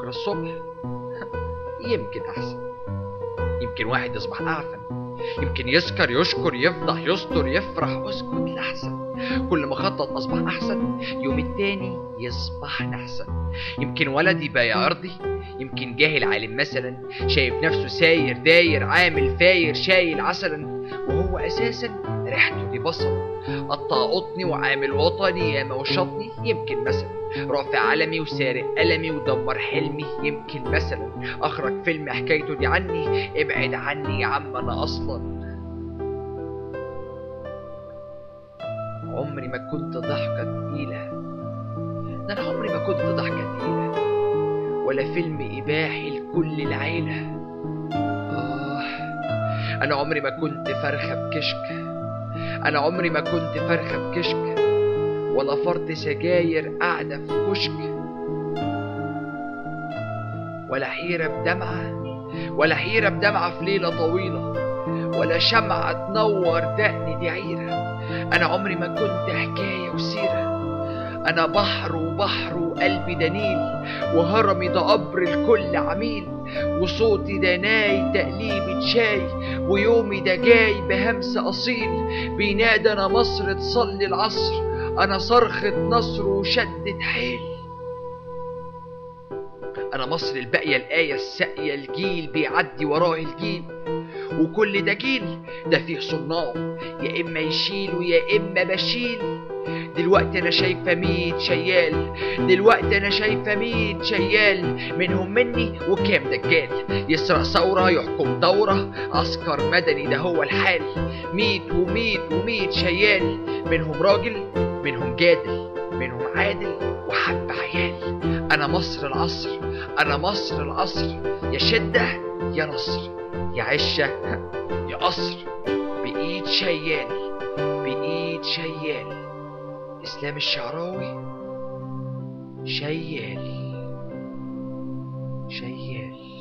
بكرة الصبح يمكن أحسن. يمكن واحد يصبح أعفن، يمكن يسكر يشكر يفضح يستر يفرح. اسكت لحسن، كل ما خطط أصبح أحسن، يوم التاني يصبح نحسن. يمكن ولد يبقى أرضي، يمكن جاهل عالم مثلا، شايف نفسه ساير داير عامل فاير شايل عسلا، وهو أساسا ريحته دي بصل. قطع قطني وعامل وطني ياما وشطني، يمكن مثلا رافع علمي وسارق قلمي ودمر حلمي. يمكن مثلا أخرج فيلم حكايته دي عني، ابعد عني يا عم أنا أصلا عمري ما كنت ضحكة تقيلة. ده أنا عمري ما كنت ضحكة تقيلة، ولا فيلم إباحي لكل العيلة. أنا عمري ما كنت فرخة بكشك، أنا عمري ما كنت فرخة بكشك، ولا فرط سجاير قاعدة في كشك، ولا حيرة بدمعة، ولا حيرة بدمعة في ليلة طويلة، ولا شمعة تنور دقني دي عيرة. أنا عمري ما كنت حكاية وسيرة، أنا بحر وبحر وقلبي ده نيل، وهرمي ده قبر الكل عميل، وصوتي ده ناي تقليبة شاي، ويومي ده جاي بهمس أصيل بينادى أنا مصر تصلي العصر، أنا صرخة نصر وشدة حيل. أنا مصر الباقية الآية الساقية، الجيل بيعدي وراه الجيل، وكل ده جيل ده فيه صناعه، يا إما يشيل ويا إما بشيل. دلوقتي أنا شايفة 100 شيال، دلوقتي أنا شايفة 100 شيال، منهم مني وكام دجال يسرق ثورة يحكم دورة، عسكر مدني ده هو الحال. 100 و100 و100 شيال، منهم راجل منهم جادل منهم عادل وحب عيال. أنا مصر العصر، أنا مصر العصر، يا شدة يا نصر، يا عشة يا قصر، بإيد شيال بإيد شيال. إسلام الشعراوي شيال شيال.